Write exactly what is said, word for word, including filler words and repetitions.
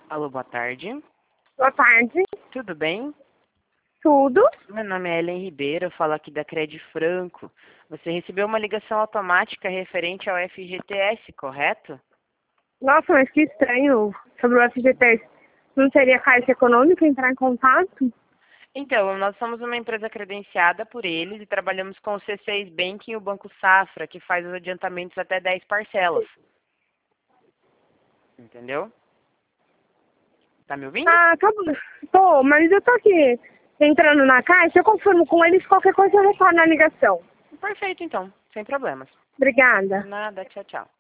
Alô, boa tarde. Boa tarde. Tudo bem? Tudo? Meu nome é Ellen Ribeiro, eu falo aqui da Cred Franco. Você recebeu uma ligação automática referente ao F G T S, correto? Nossa, mas que estranho. Sobre o F G T S. Não seria a Caixa Econômica entrar em contato? Então, nós somos uma empresa credenciada por eles e trabalhamos com o C seis Bank e o Banco Safra, que faz os adiantamentos até dez parcelas. Entendeu? Tá me ouvindo? Ah, tá bom. Tô, mas eu tô aqui entrando na Caixa, eu confirmo com eles, qualquer coisa eu retorno a ligação. Perfeito, então. Sem problemas. Obrigada. Nada, tchau, tchau.